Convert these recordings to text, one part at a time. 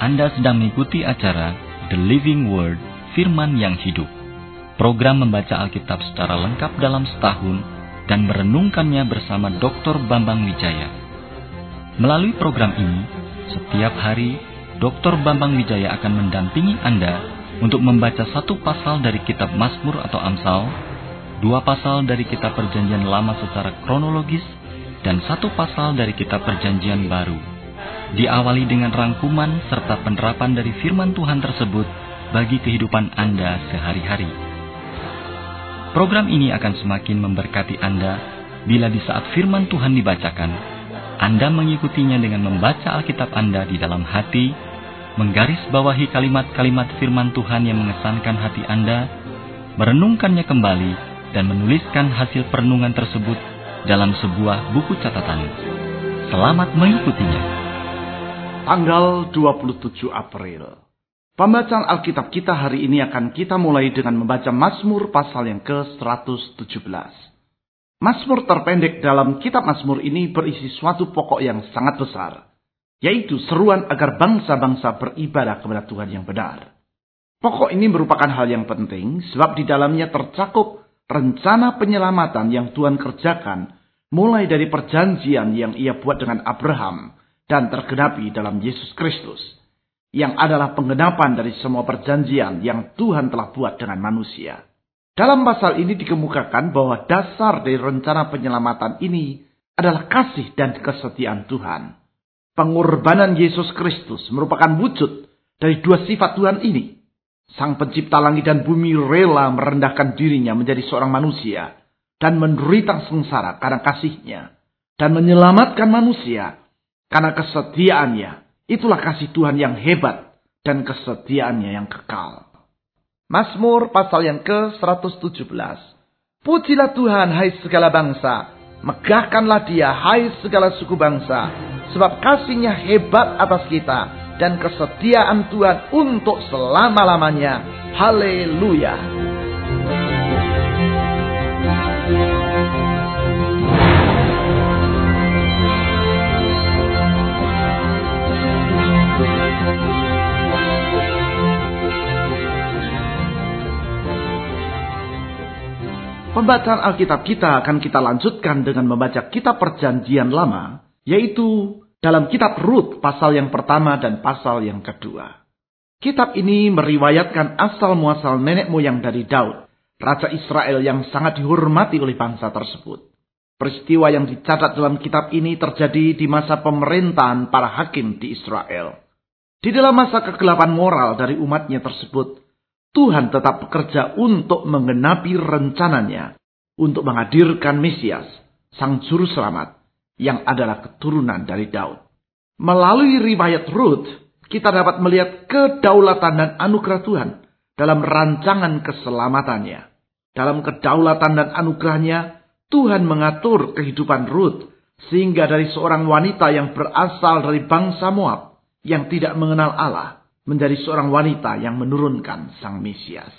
Anda sedang mengikuti acara The Living Word, Firman yang Hidup. Program membaca Alkitab secara lengkap dalam setahun dan merenungkannya bersama Dr. Bambang Wijaya. Melalui program ini, setiap hari Dr. Bambang Wijaya akan mendampingi Anda untuk membaca satu pasal dari kitab Mazmur atau Amsal, dua pasal dari kitab Perjanjian Lama secara kronologis, dan satu pasal dari kitab Perjanjian Baru. Diawali dengan rangkuman serta penerapan dari firman Tuhan tersebut bagi kehidupan Anda sehari-hari. Program ini akan semakin memberkati Anda bila di saat firman Tuhan dibacakan, Anda mengikutinya dengan membaca Alkitab Anda di dalam hati, menggarisbawahi kalimat-kalimat firman Tuhan yang mengesankan hati Anda, merenungkannya kembali, dan menuliskan hasil perenungan tersebut dalam sebuah buku catatan. Selamat mengikutinya. Tanggal 27 April. Pembacaan Alkitab kita hari ini akan kita mulai dengan membaca Mazmur pasal yang ke-117. Mazmur terpendek dalam kitab Mazmur ini berisi suatu pokok yang sangat besar, yaitu seruan agar bangsa-bangsa beribadah kepada Tuhan yang benar. Pokok ini merupakan hal yang penting sebab di dalamnya tercakup rencana penyelamatan yang Tuhan kerjakan mulai dari perjanjian yang Ia buat dengan Abraham dan tergenapi dalam Yesus Kristus, yang adalah penggenapan dari semua perjanjian yang Tuhan telah buat dengan manusia. Dalam pasal ini dikemukakan bahwa dasar dari rencana penyelamatan ini adalah kasih dan kesetiaan Tuhan. Pengorbanan Yesus Kristus merupakan wujud dari dua sifat Tuhan ini. Sang pencipta langit dan bumi rela merendahkan dirinya menjadi seorang manusia dan menderita sengsara karena kasihnya, dan menyelamatkan manusia karena kesetiaannya. Itulah kasih Tuhan yang hebat dan kesetiaannya yang kekal. Mazmur pasal yang ke-117. Pujilah Tuhan, hai segala bangsa. Megahkanlah Dia, hai segala suku bangsa. Sebab kasih-Nya hebat atas kita, dan kesetiaan Tuhan untuk selama-lamanya. Haleluya. Pembacaan Alkitab kita akan kita lanjutkan dengan membaca kitab Perjanjian Lama, yaitu dalam kitab Rut pasal yang pertama dan pasal yang kedua. Kitab ini meriwayatkan asal-muasal nenek moyang dari Daud, raja Israel yang sangat dihormati oleh bangsa tersebut. Peristiwa yang dicatat dalam kitab ini terjadi di masa pemerintahan para hakim di Israel. Di dalam masa kegelapan moral dari umatnya tersebut, Tuhan tetap bekerja untuk menggenapi rencananya untuk menghadirkan Mesias, Sang Juru Selamat, yang adalah keturunan dari Daud. Melalui riwayat Rut, kita dapat melihat kedaulatan dan anugerah Tuhan dalam rancangan keselamatannya. Dalam kedaulatan dan anugerahnya, Tuhan mengatur kehidupan Rut, sehingga dari seorang wanita yang berasal dari bangsa Moab, yang tidak mengenal Allah, menjadi seorang wanita yang menurunkan Sang Mesias.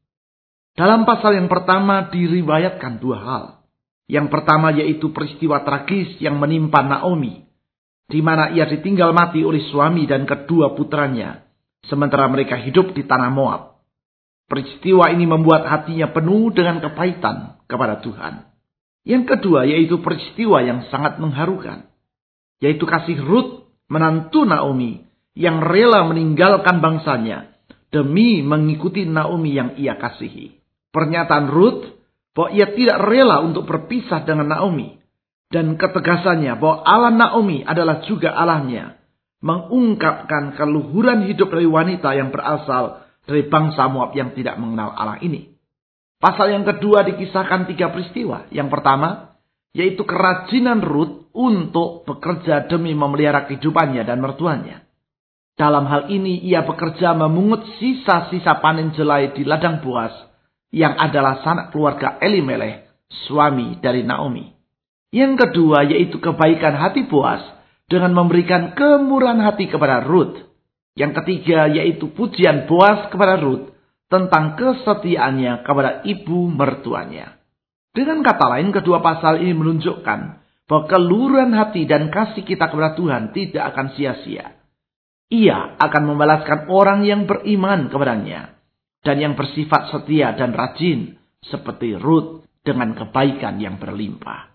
Dalam pasal yang pertama diriwayatkan dua hal. Yang pertama yaitu peristiwa tragis yang menimpa Naomi, di mana ia ditinggal mati oleh suami dan kedua putranya, sementara mereka hidup di tanah Moab. Peristiwa ini membuat hatinya penuh dengan kepahitan kepada Tuhan. Yang kedua yaitu peristiwa yang sangat mengharukan, yaitu kasih Rut, menantu Naomi, yang rela meninggalkan bangsanya demi mengikuti Naomi yang ia kasihi. Pernyataan Rut bahwa ia tidak rela untuk berpisah dengan Naomi, dan ketegasannya bahwa Allah Naomi adalah juga Allahnya, mengungkapkan keluhuran hidup dari wanita yang berasal dari bangsa Moab yang tidak mengenal Allah ini. Pasal yang kedua dikisahkan tiga peristiwa. Yang pertama yaitu kerajinan Rut untuk bekerja demi memelihara kehidupannya dan mertuanya. Dalam hal ini ia bekerja memungut sisa-sisa panen jelai di ladang Boaz, yang adalah sanak keluarga Elimelech, suami dari Naomi. Yang kedua yaitu kebaikan hati Boaz dengan memberikan kemurahan hati kepada Rut. Yang ketiga yaitu pujian Boaz kepada Rut tentang kesetiaannya kepada ibu mertuanya. Dengan kata lain, kedua pasal ini menunjukkan bahwa keluhuran hati dan kasih kita kepada Tuhan tidak akan sia-sia. Ia akan membalaskan orang yang beriman kepadanya dan yang bersifat setia dan rajin seperti Rut dengan kebaikan yang berlimpah.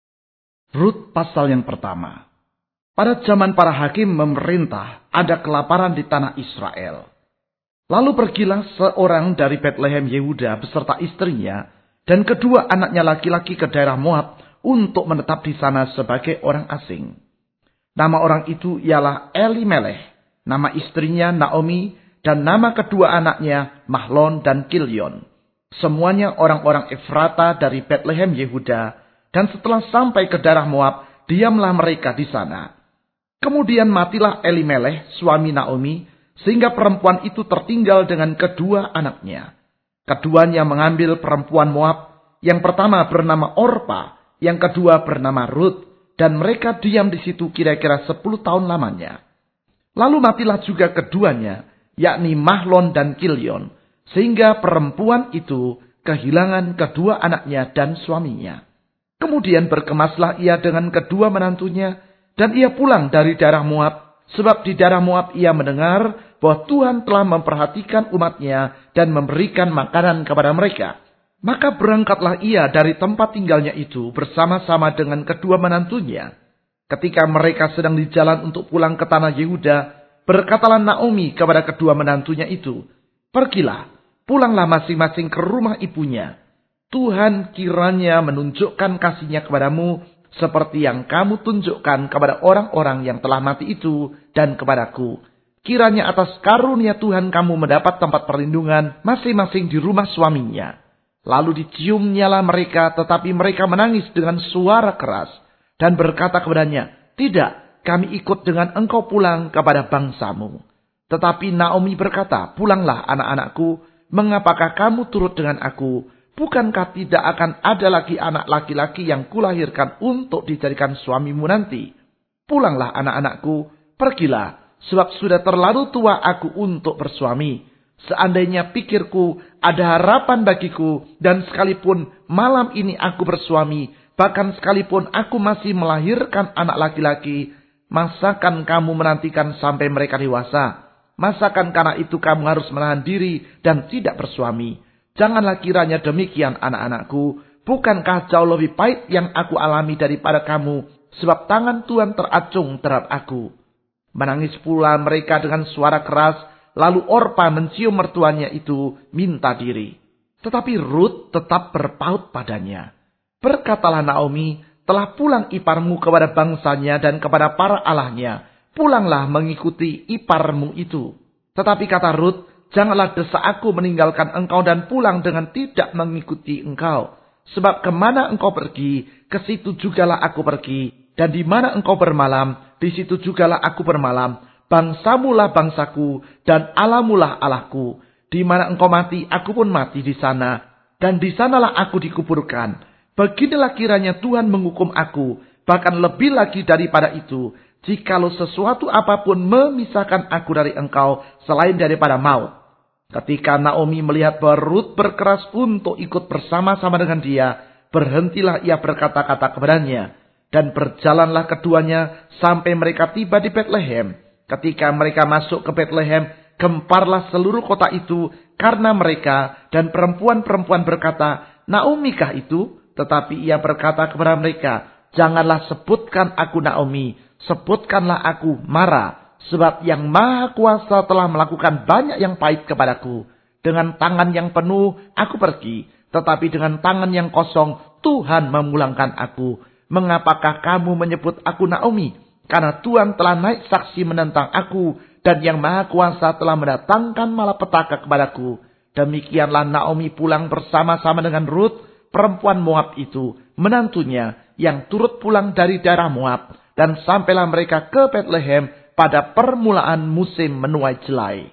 Rut pasal yang pertama. Pada zaman para hakim memerintah, ada kelaparan di tanah Israel. Lalu pergilah seorang dari Betlehem Yehuda beserta istrinya dan kedua anaknya laki-laki ke daerah Moab untuk menetap di sana sebagai orang asing. Nama orang itu ialah Elimelech, nama istrinya Naomi, dan nama kedua anaknya Mahlon dan Kilion. Semuanya orang-orang Efrata dari Betlehem Yehuda. Dan setelah sampai ke daerah Moab, diamlah mereka di sana. Kemudian matilah Elimelech, suami Naomi, sehingga perempuan itu tertinggal dengan kedua anaknya. Keduanya mengambil perempuan Moab, yang pertama bernama Orpa, yang kedua bernama Rut, dan mereka diam di situ kira-kira 10 tahun lamanya. Lalu matilah juga keduanya, yakni Mahlon dan Kilion, sehingga perempuan itu kehilangan kedua anaknya dan suaminya. Kemudian berkemaslah ia dengan kedua menantunya, dan ia pulang dari daerah Moab, sebab di daerah Moab ia mendengar bahwa Tuhan telah memperhatikan umatnya dan memberikan makanan kepada mereka. Maka berangkatlah ia dari tempat tinggalnya itu bersama-sama dengan kedua menantunya. Ketika mereka sedang di jalan untuk pulang ke tanah Yehuda, berkatalah Naomi kepada kedua menantunya itu, "Pergilah, pulanglah masing-masing ke rumah ibunya. Tuhan kiranya menunjukkan kasih-Nya kepadamu seperti yang kamu tunjukkan kepada orang-orang yang telah mati itu dan kepadaku. Kiranya atas karunia Tuhan kamu mendapat tempat perlindungan masing-masing di rumah suaminya." Lalu diciumnyalah mereka, tetapi mereka menangis dengan suara keras dan berkata kepadanya, "Tidak, kami ikut dengan engkau pulang kepada bangsamu." Tetapi Naomi berkata, "Pulanglah anak-anakku, mengapakah kamu turut dengan aku? Bukankah tidak akan ada lagi anak laki-laki yang kulahirkan untuk dijadikan suamimu nanti? Pulanglah anak-anakku, pergilah, sebab sudah terlalu tua aku untuk bersuami. Seandainya pikirku ada harapan bagiku, dan sekalipun malam ini aku bersuami, bahkan sekalipun aku masih melahirkan anak laki-laki, masakan kamu menantikan sampai mereka dewasa? Masakan karena itu kamu harus menahan diri dan tidak bersuami? Janganlah kiranya demikian anak-anakku. Bukankah jauh lebih pahit yang aku alami daripada kamu, sebab tangan Tuhan teracung terhadap aku." Menangis pula mereka dengan suara keras, lalu Orpa mencium mertuanya itu minta diri. Tetapi Rut tetap berpaut padanya. Berkatalah Naomi, "Telah pulang iparmu kepada bangsanya dan kepada para allahnya. Pulanglah mengikuti iparmu itu." Tetapi kata Rut, "Janganlah desak aku meninggalkan engkau dan pulang dengan tidak mengikuti engkau. Sebab kemana engkau pergi, ke situ jugalah aku pergi. Dan di mana engkau bermalam, di situ jugalah aku bermalam. Bangsamulah bangsaku, dan Allahmulah Allahku. Di mana engkau mati, aku pun mati di sana. Dan di sanalah aku dikuburkan. Beginilah kiranya Tuhan menghukum aku, bahkan lebih lagi daripada itu, jikalau sesuatu apapun memisahkan aku dari engkau selain daripada maut." Ketika Naomi melihat bahwa Rut berkeras untuk ikut bersama-sama dengan dia, berhentilah ia berkata-kata kepadanya. Dan berjalanlah keduanya sampai mereka tiba di Betlehem. Ketika mereka masuk ke Betlehem, gemparlah seluruh kota itu karena mereka, dan perempuan-perempuan berkata, "Naomi kah itu?" Tetapi ia berkata kepada mereka, "Janganlah sebutkan aku Naomi, sebutkanlah aku Mara. Sebab yang Maha Kuasa telah melakukan banyak yang pahit kepadaku. Dengan tangan yang penuh aku pergi, tetapi dengan tangan yang kosong Tuhan memulangkan aku. Mengapakah kamu menyebut aku Naomi? Karena Tuhan telah naik saksi menentang aku, dan yang Maha Kuasa telah mendatangkan malapetaka kepadaku." Demikianlah Naomi pulang bersama-sama dengan Rut, perempuan Moab itu, menantunya, yang turut pulang dari daerah Moab. Dan sampailah mereka ke Betlehem pada permulaan musim menuai jelai.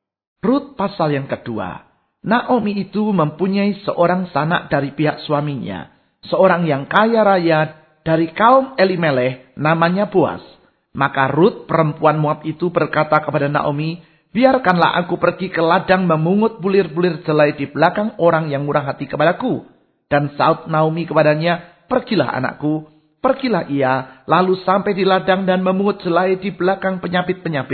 Rut pasal yang kedua. Naomi itu mempunyai seorang sanak dari pihak suaminya, seorang yang kaya raya dari kaum Elimelech, namanya Boas. Maka Rut perempuan Moab itu berkata kepada Naomi, "Biarkanlah aku pergi ke ladang memungut bulir-bulir jelai di belakang orang yang murah hati kepadaku." Dan saut Naomi kepadanya, "Pergilah anakku." Pergilah ia, lalu sampai di ladang dan memungut jelai di belakang penyapit-penyapit.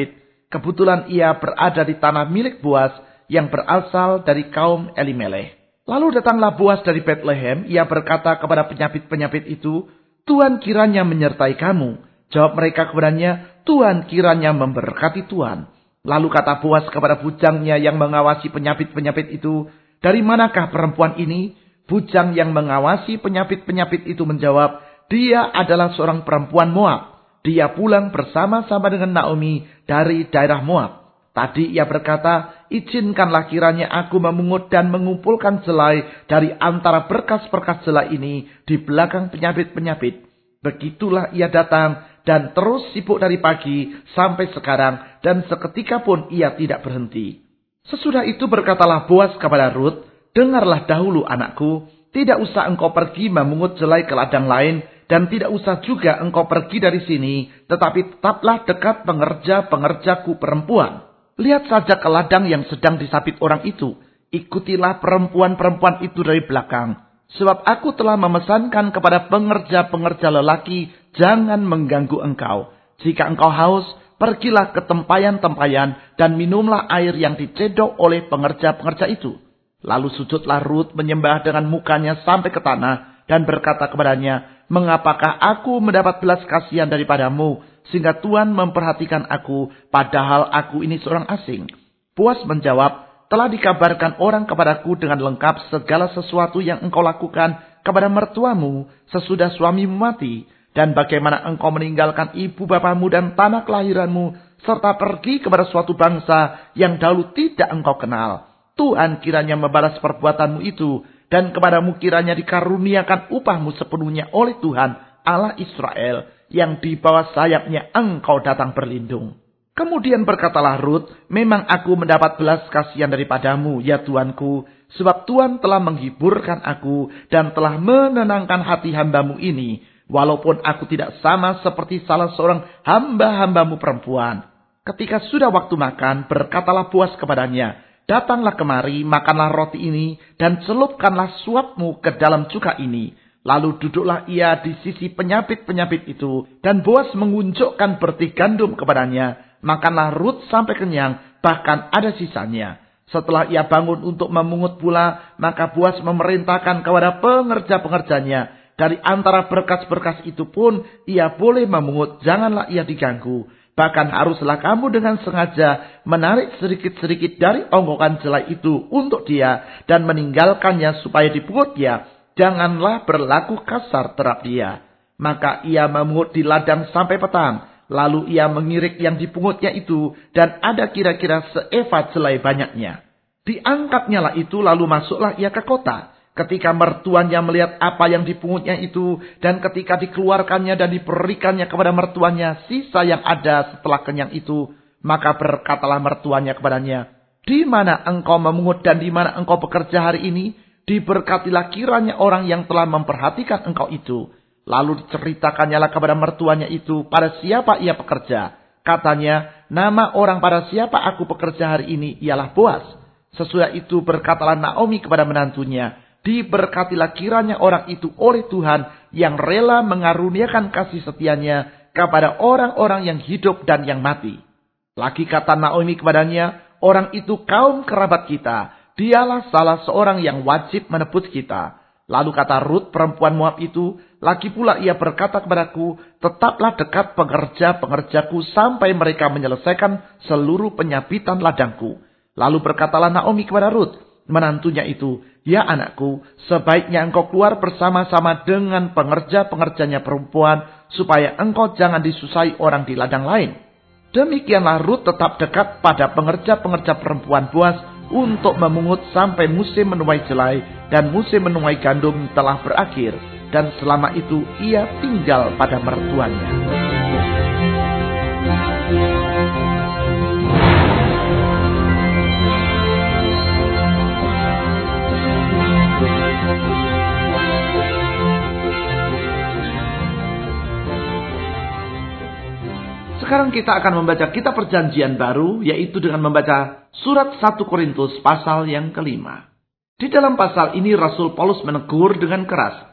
Kebetulan ia berada di tanah milik Boas yang berasal dari kaum Elimelech. Lalu datanglah Boas dari Bethlehem. Ia berkata kepada penyapit-penyapit itu, Tuhan kiranya menyertai kamu. Jawab mereka kepadanya, Tuhan kiranya memberkati Tuhan. Lalu kata Boas kepada bujangnya yang mengawasi penyapit-penyapit itu, dari manakah perempuan ini? Bujang yang mengawasi penyapit-penyapit itu menjawab, dia adalah seorang perempuan Moab. Dia pulang bersama-sama dengan Naomi dari daerah Moab. Tadi ia berkata, izinkanlah kiranya aku memungut dan mengumpulkan jelai dari antara berkas-berkas jelai ini di belakang penyapit-penyapit. Begitulah ia datang dan terus sibuk dari pagi sampai sekarang dan seketika pun ia tidak berhenti. Sesudah itu berkatalah Boas kepada Rut, dengarlah dahulu anakku, tidak usah engkau pergi memungut jelai ke ladang lain dan tidak usah juga engkau pergi dari sini, tetapi tetaplah dekat pengerja-pengerjaku perempuan. Lihat saja ke ladang yang sedang disapit orang itu. Ikutilah perempuan-perempuan itu dari belakang. Sebab aku telah memesankan kepada pengerja-pengerja lelaki, jangan mengganggu engkau. Jika engkau haus, pergilah ke tempayan-tempayan dan minumlah air yang dicedok oleh pengerja-pengerja itu. Lalu sujudlah Rut menyembah dengan mukanya sampai ke tanah dan berkata kepadanya, mengapakah aku mendapat belas kasihan daripadamu, sehingga Tuhan memperhatikan aku, padahal aku ini seorang asing? Boas menjawab, telah dikabarkan orang kepadaku dengan lengkap segala sesuatu yang engkau lakukan kepada mertuamu sesudah suamimu mati, dan bagaimana engkau meninggalkan ibu bapamu dan tanah kelahiranmu, serta pergi kepada suatu bangsa yang dahulu tidak engkau kenal. Tuhan kiranya membalas perbuatanmu itu, dan kepadamu kiranya dikaruniakan upahmu sepenuhnya oleh Tuhan Allah Israel, yang di bawah sayapnya engkau datang berlindung. Kemudian berkatalah Rut, memang aku mendapat belas kasihan daripadamu, ya Tuanku, sebab Tuhan telah menghiburkan aku dan telah menenangkan hati hambamu ini, walaupun aku tidak sama seperti salah seorang hamba-hambamu perempuan. Ketika sudah waktu makan, berkatalah Boas kepadanya, datanglah kemari, makanlah roti ini, dan celupkanlah suapmu ke dalam cuka ini. Lalu duduklah ia di sisi penyapit-penyapit itu, dan Boas mengunjukkan bertih gandum kepadanya. Makanlah Rut sampai kenyang, bahkan ada sisanya. Setelah ia bangun untuk memungut pula, maka Boas memerintahkan kepada pengerja-pengerjanya, dari antara berkas-berkas itu pun ia boleh memungut, janganlah ia diganggu. Bahkan haruslah kamu dengan sengaja menarik sedikit-sedikit dari onggokan jelai itu untuk dia dan meninggalkannya supaya dipungut dia. Janganlah berlaku kasar terhadap dia. Maka ia memungut di ladang sampai petang. Lalu ia mengirik yang dipungutnya itu dan ada kira-kira seeva jelai banyaknya. Diangkatnya lah itu lalu masuklah ia ke kota. Ketika mertuanya melihat apa yang dipungutnya itu, dan ketika dikeluarkannya dan diberikannya kepada mertuanya sisa yang ada setelah kenyang itu, maka berkatalah mertuanya kepadanya, di mana engkau memungut dan di mana engkau bekerja hari ini? Diberkatilah kiranya orang yang telah memperhatikan engkau itu. Lalu diceritakannya lah kepada mertuanya itu, pada siapa ia bekerja. Katanya, nama orang pada siapa aku bekerja hari ini ialah Boas. Sesudah itu berkatalah Naomi kepada menantunya, diberkatilah kiranya orang itu oleh Tuhan yang rela mengaruniakan kasih setianya kepada orang-orang yang hidup dan yang mati. Lagi kata Naomi kepadanya, orang itu kaum kerabat kita, dialah salah seorang yang wajib menebus kita. Lalu kata Rut perempuan Moab itu, lagi pula ia berkata kepadaku, tetaplah dekat pengerja-pengerjaku sampai mereka menyelesaikan seluruh penyapitan ladangku. Lalu berkatalah Naomi kepada Rut, menantunya itu, ya anakku, sebaiknya engkau keluar bersama-sama dengan pengerja-pengerjanya perempuan, supaya engkau jangan disusahi orang di ladang lain. Demikianlah Rut tetap dekat pada pengerja-pengerja perempuan Boas untuk memungut sampai musim menuai jelai dan musim menuai gandum telah berakhir. Dan selama itu ia tinggal pada mertuanya. Sekarang kita akan membaca kitab perjanjian baru, yaitu dengan membaca surat 1 Korintus pasal yang kelima. Di dalam pasal ini Rasul Paulus menegur dengan keras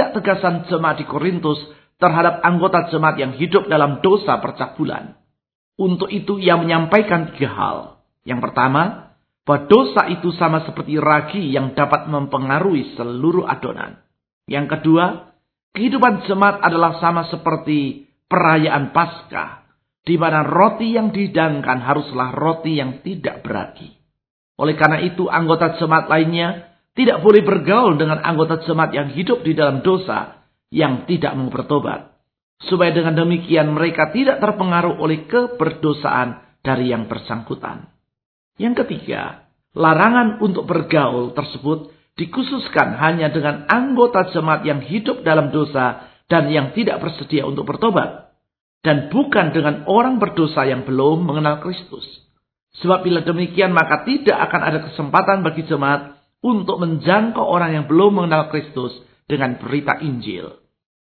ketidaktegasan jemaat di Korintus terhadap anggota jemaat yang hidup dalam dosa percabulan. Untuk itu ia menyampaikan 3 hal. Yang pertama, bahwa dosa itu sama seperti ragi yang dapat mempengaruhi seluruh adonan. Yang kedua, kehidupan jemaat adalah sama seperti perayaan Paskah, di mana roti yang dihidangkan haruslah roti yang tidak beragi. Oleh karena itu, anggota jemaat lainnya tidak boleh bergaul dengan anggota jemaat yang hidup di dalam dosa yang tidak mau bertobat, supaya dengan demikian mereka tidak terpengaruh oleh keberdosaan dari yang bersangkutan. Yang ketiga, larangan untuk bergaul tersebut dikhususkan hanya dengan anggota jemaat yang hidup dalam dosa dan yang tidak bersedia untuk bertobat, dan bukan dengan orang berdosa yang belum mengenal Kristus. Sebab bila demikian maka tidak akan ada kesempatan bagi jemaat untuk menjangkau orang yang belum mengenal Kristus dengan berita Injil.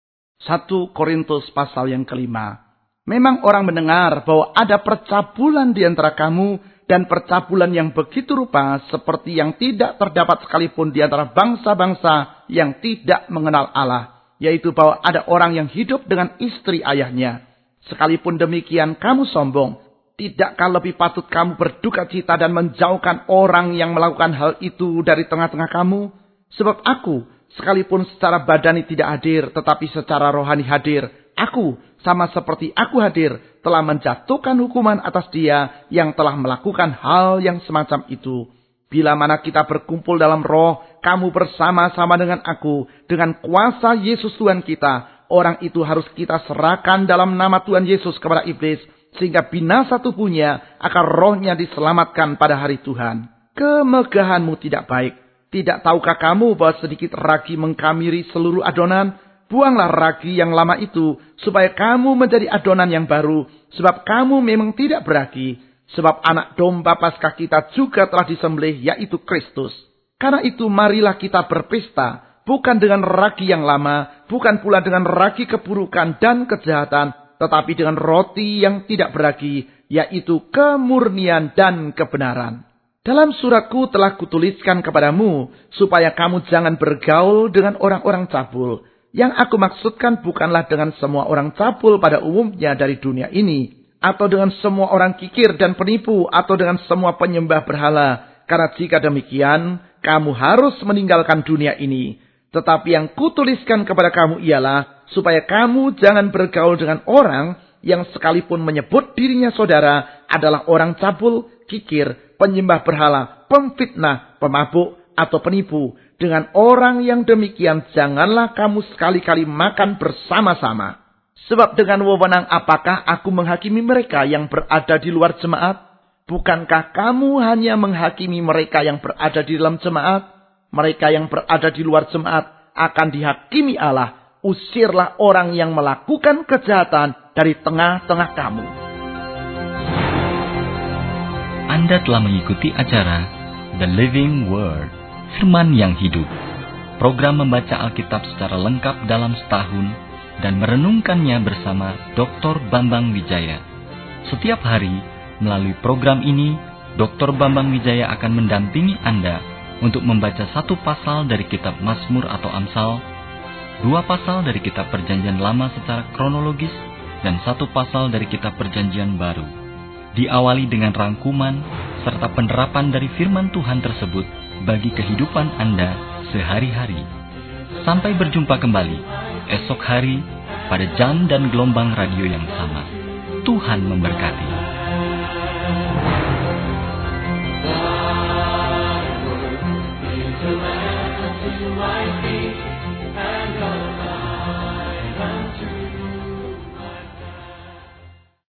1 Korintus pasal yang kelima. Memang orang mendengar bahwa ada percabulan di antara kamu, dan percabulan yang begitu rupa seperti yang tidak terdapat sekalipun di antara bangsa-bangsa yang tidak mengenal Allah, yaitu bahwa ada orang yang hidup dengan istri ayahnya. Sekalipun demikian kamu sombong, tidakkah lebih patut kamu berduka cita dan menjauhkan orang yang melakukan hal itu dari tengah-tengah kamu? Sebab aku, sekalipun secara badani tidak hadir, tetapi secara rohani hadir, aku, sama seperti aku hadir, telah menjatuhkan hukuman atas dia yang telah melakukan hal yang semacam itu. Bila mana kita berkumpul dalam roh, kamu bersama-sama dengan aku, dengan kuasa Yesus Tuhan kita, orang itu harus kita serahkan dalam nama Tuhan Yesus kepada iblis, sehingga binasa tubuhnya akan rohnya diselamatkan pada hari Tuhan. Kemegahanmu tidak baik. Tidak tahukah kamu bahwa sedikit ragi mengkamiri seluruh adonan? Buanglah ragi yang lama itu, supaya kamu menjadi adonan yang baru. Sebab kamu memang tidak beragi. Sebab anak domba Paskah kita juga telah disembelih, yaitu Kristus. Karena itu marilah kita berpesta, bukan dengan ragi yang lama, bukan pula dengan ragi keburukan dan kejahatan, tetapi dengan roti yang tidak beragi, yaitu kemurnian dan kebenaran. Dalam suratku telah kutuliskan kepadamu, supaya kamu jangan bergaul dengan orang-orang cabul. Yang aku maksudkan bukanlah dengan semua orang cabul pada umumnya dari dunia ini, atau dengan semua orang kikir dan penipu, atau dengan semua penyembah berhala. Karena jika demikian, kamu harus meninggalkan dunia ini. Tetapi yang kutuliskan kepada kamu ialah, supaya kamu jangan bergaul dengan orang yang sekalipun menyebut dirinya saudara adalah orang cabul, kikir, penyembah berhala, pemfitnah, pemabuk, atau penipu. Dengan orang yang demikian janganlah kamu sekali-kali makan bersama-sama. Sebab dengan wewenang apakah aku menghakimi mereka yang berada di luar jemaat? Bukankah kamu hanya menghakimi mereka yang berada di dalam jemaat? Mereka yang berada di luar jemaat akan dihakimi Allah. Usirlah orang yang melakukan kejahatan dari tengah-tengah kamu. Anda telah mengikuti acara The Living Word, Firman yang Hidup. Program membaca Alkitab secara lengkap dalam setahun dan merenungkannya bersama Dr. Bambang Wijaya. Setiap hari, melalui program ini, Dr. Bambang Wijaya akan mendampingi Anda untuk membaca 1 pasal dari kitab Mazmur atau Amsal, 2 pasal dari kitab Perjanjian Lama secara kronologis, dan 1 pasal dari kitab Perjanjian Baru. Diawali dengan rangkuman serta penerapan dari firman Tuhan tersebut bagi kehidupan Anda sehari-hari. Sampai berjumpa kembali esok hari pada jam dan gelombang radio yang sama. Tuhan memberkati.